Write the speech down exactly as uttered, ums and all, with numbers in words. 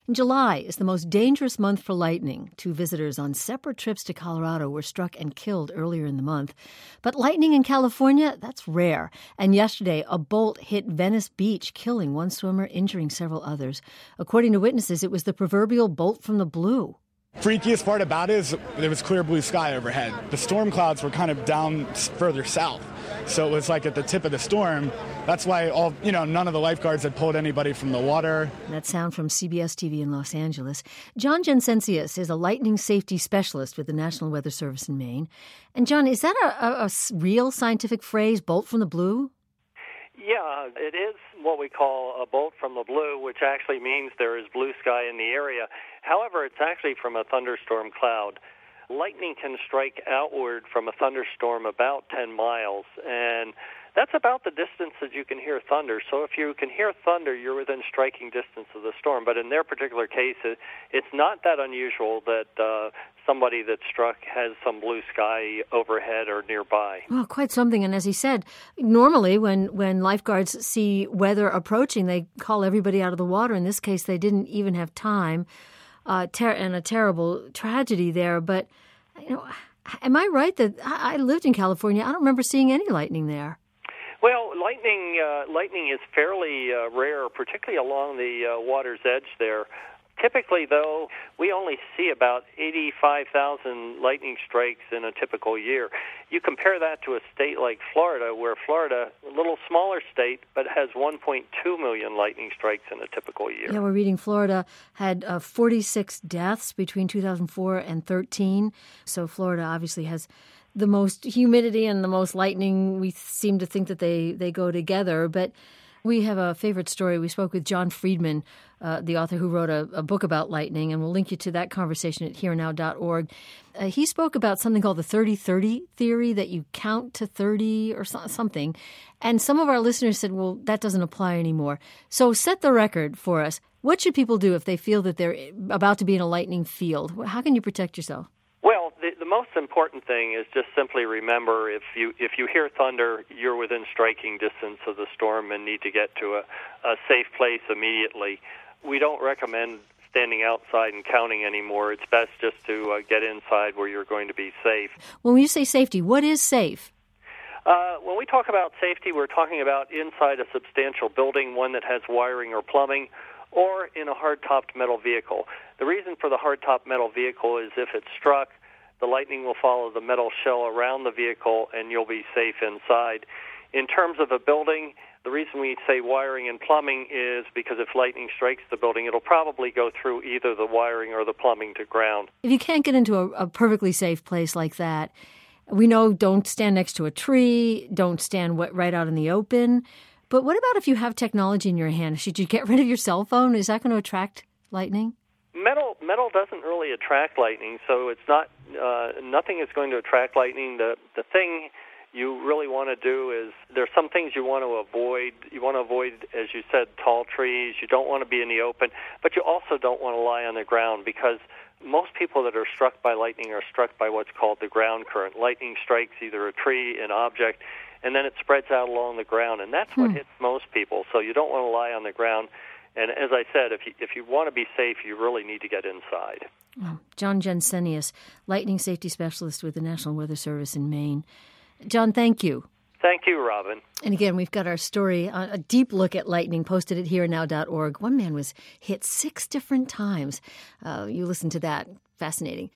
July is the most dangerous month for lightning. Two visitors on separate trips to Colorado were struck and killed earlier in the month. But lightning in California, that's rare. And yesterday, a bolt hit Venice Beach, killing one swimmer, injuring several others. According to witnesses, it was the proverbial bolt from the blue. Freakiest part about it is there was clear blue sky overhead. The storm clouds were kind of down further south. So it was like at the tip of the storm. That's why all, you know, none of the lifeguards had pulled anybody from the water. That sound from C B S T V in Los Angeles. John Jensensius is a lightning safety specialist with the National Weather Service in Maine. And John, is that a, a, a real scientific phrase, bolt from the blue? Yeah, it is what we call a bolt from the blue, which actually means there is blue sky in the area. However, it's actually from a thunderstorm cloud. Lightning can strike outward from a thunderstorm about ten miles, and that's about the distance that you can hear thunder. So if you can hear thunder, you're within striking distance of the storm. But in their particular case, it's not that unusual that uh, somebody that struck has some blue sky overhead or nearby. Well, quite something. And as he said, normally when, when lifeguards see weather approaching, they call everybody out of the water. In this case, they didn't even have time. Uh, ter- and a terrible tragedy there. But, you know, am I right that I, I lived in California? I don't remember seeing any lightning there. Well, lightning uh, lightning is fairly uh, rare, particularly along the uh, water's edge there. Typically, though, we only see about eighty-five thousand lightning strikes in a typical year. You compare that to a state like Florida, where Florida, a little smaller state, but has one point two million lightning strikes in a typical year. Yeah, we're reading Florida had uh, forty-six deaths between two thousand four and thirteen. So Florida obviously has the most humidity and the most lightning. We seem to think that they, they go together, but we have a favorite story. We spoke with John Friedman, uh, the author who wrote a, a book about lightning, and we'll link you to that conversation at here now dot org. Uh, he spoke about something called the thirty thirty theory, that you count to thirty or so, something. And some of our listeners said, well, that doesn't apply anymore. So set the record for us. What should people do if they feel that they're about to be in a lightning field? How can you protect yourself? Well, the, the most important thing is just simply remember if you if you hear thunder, you're within striking distance of the storm and need to get to a, a safe place immediately. We don't recommend standing outside and counting anymore. It's best just to uh, get inside where you're going to be safe. When you say safety, what is safe? Uh, when we talk about safety, we're talking about inside a substantial building, one that has wiring or plumbing, or in a hard-topped metal vehicle. The reason for the hard-topped metal vehicle is if it's struck, the lightning will follow the metal shell around the vehicle and you'll be safe inside. In terms of a building, the reason we say wiring and plumbing is because if lightning strikes the building, it'll probably go through either the wiring or the plumbing to ground. If you can't get into a, a perfectly safe place like that, we know don't stand next to a tree, don't stand right out in the open. But what about if you have technology in your hand? Should you get rid of your cell phone? Is that going to attract lightning? Metal metal doesn't really attract lightning, so it's not uh, nothing is going to attract lightning. The the thing you really want to do is there's some things you want to avoid. You want to avoid, as you said, tall trees. You don't want to be in the open, but you also don't want to lie on the ground because most people that are struck by lightning are struck by what's called the ground current. Lightning strikes either a tree, an object, and then it spreads out along the ground, and that's what hmm. hits most people. So you don't want to lie on the ground. And as I said, if you, if you want to be safe, you really need to get inside. Oh, John Jensensius, lightning safety specialist with the National Weather Service in Maine. John, thank you. Thank you, Robin. And again, we've got our story, a deep look at lightning, posted at here now dot org. One man was hit six different times. Uh, you listen to that. Fascinating.